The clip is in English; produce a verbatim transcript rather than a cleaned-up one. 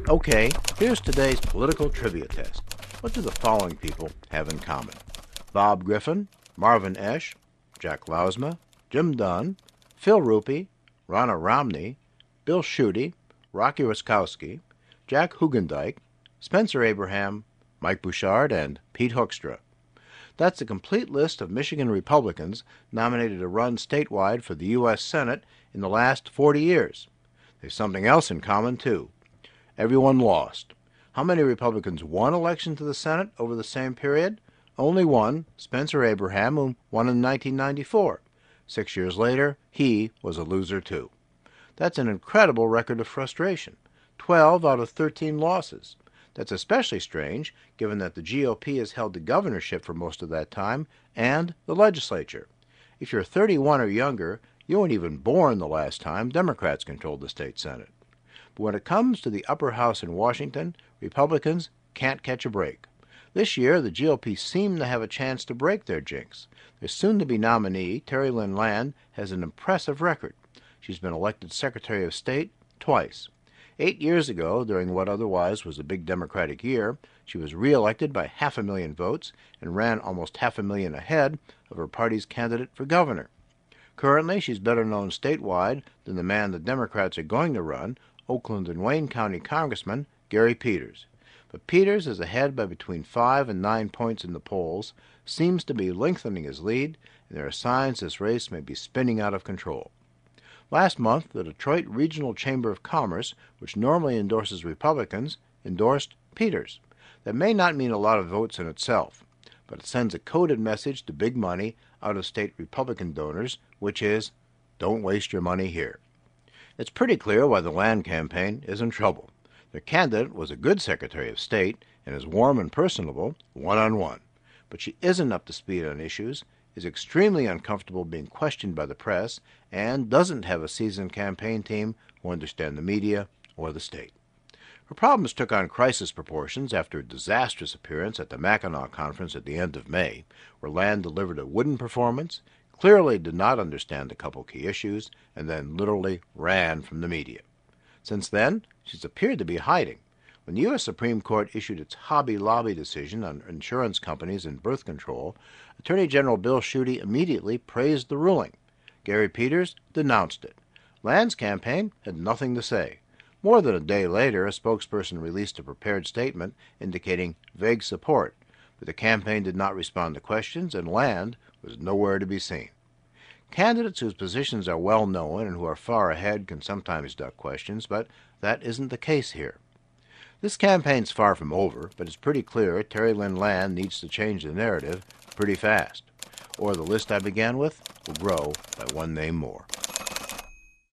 Okay, here's today's political trivia test. What do the following people have in common? Bob Griffin, Marvin Esch, Jack Lausma, Jim Dunn, Phil Rupee, Ronna Romney, Bill Schuette, Rocky Wiskowski, Jack Hugendijk, Spencer Abraham, Mike Bouchard, and Pete Hoekstra. That's a complete list of Michigan Republicans nominated to run statewide for the U S Senate in the last forty years. There's something else in common, too. Everyone lost. How many Republicans won election to the Senate over the same period? Only one, Spencer Abraham, who won in nineteen ninety-four. Six years later, he was a loser, too. That's an incredible record of frustration. Twelve out of thirteen losses. That's especially strange, given that the G O P has held the governorship for most of that time, and the legislature. If you're thirty-one or younger, you weren't even born the last time Democrats controlled the state Senate. But when it comes to the upper house in Washington, Republicans can't catch a break. This year, the G O P seem to have a chance to break their jinx. Their soon-to-be nominee, Terry Lynn Land, has an impressive record. She's been elected Secretary of State twice. Eight years ago, during what otherwise was a big Democratic year, she was re-elected by half a million votes and ran almost half a million ahead of her party's candidate for governor. Currently, she's better known statewide than the man the Democrats are going to run, Oakland and Wayne County Congressman Gary Peters. But Peters is ahead by between five and nine points in the polls, seems to be lengthening his lead, and there are signs this race may be spinning out of control. Last month, the Detroit Regional Chamber of Commerce, which normally endorses Republicans, endorsed Peters. That may not mean a lot of votes in itself, but it sends a coded message to big money, out-of-state Republican donors, which is, don't waste your money here. It's pretty clear why the Land campaign is in trouble. Their candidate was a good Secretary of State and is warm and personable, one-on-one. But she isn't up to speed on issues, is extremely uncomfortable being questioned by the press, and doesn't have a seasoned campaign team who understand the media or the state. Her problems took on crisis proportions after a disastrous appearance at the Mackinac Conference at the end of May, where Land delivered a wooden performance, clearly did not understand a couple key issues, and then literally ran from the media. Since then, she's appeared to be hiding. When the U S Supreme Court issued its Hobby Lobby decision on insurance companies and birth control, Attorney General Bill Schuette immediately praised the ruling. Gary Peters denounced it. Land's campaign had nothing to say. More than a day later, a spokesperson released a prepared statement indicating vague support, but the campaign did not respond to questions, and Land was nowhere to be seen. Candidates whose positions are well known and who are far ahead can sometimes duck questions, but that isn't the case here. This campaign's far from over, but it's pretty clear Terry Lynn Land needs to change the narrative pretty fast, or the list I began with will grow by one name more.